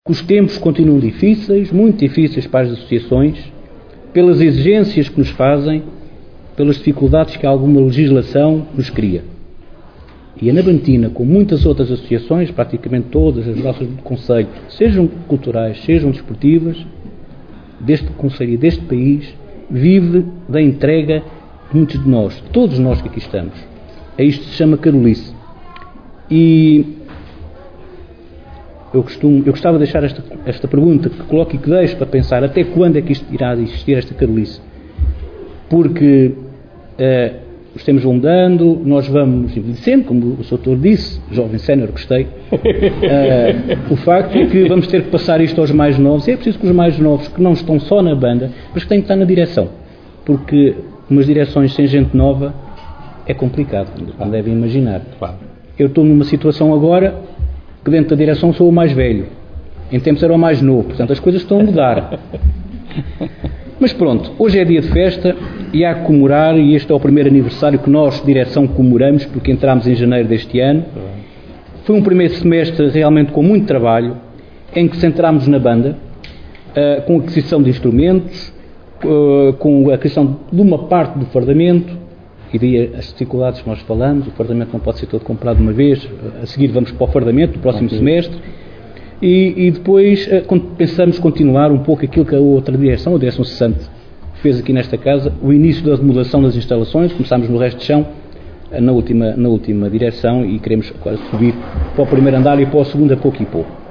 que os tempos continuam difíceis, muito difíceis para as associações, pelas exigências que nos fazem, pelas dificuldades que alguma legislação nos cria. E a Navantina, como muitas outras associações, praticamente todas as nossas do Conselho, sejam culturais, sejam desportivas, deste Conselho e deste país, vive da entrega de muitos de nós, de todos nós que aqui estamos. A isto se chama carolice. E eu gostava de deixar esta pergunta que coloco e que deixo para pensar até quando é que isto irá existir, esta carolice. Porque os tempos vão mudando, nós vamos envelhecendo, como o Sr. Doutor disse, jovem sénior, gostei. O facto é que vamos ter que passar isto aos mais novos, e é preciso que os mais novos, que não estão só na banda, mas que têm que estar na direção, porque umas direções sem gente nova é complicado, como devem imaginar. Eu estou numa situação agora que dentro da direção sou o mais velho, em tempos era o mais novo, portanto as coisas estão a mudar. Mas pronto, hoje é dia de festa e há que comemorar, e este é o primeiro aniversário que nós, direção, comemoramos, porque entramos em janeiro deste ano. Foi um primeiro semestre realmente com muito trabalho, em que centrámos na banda, com a aquisição de instrumentos, com a aquisição de uma parte do fardamento, e daí as dificuldades que nós falamos. O fardamento não pode ser todo comprado de uma vez, a seguir vamos para o fardamento do próximo semestre. E depois pensamos continuar um pouco aquilo que a outra direção, a direção cessante, fez aqui nesta casa, o início da remodelação das instalações. Começámos no resto de chão, na última direção, e queremos agora subir para o primeiro andar e para o segundo a pouco e pouco.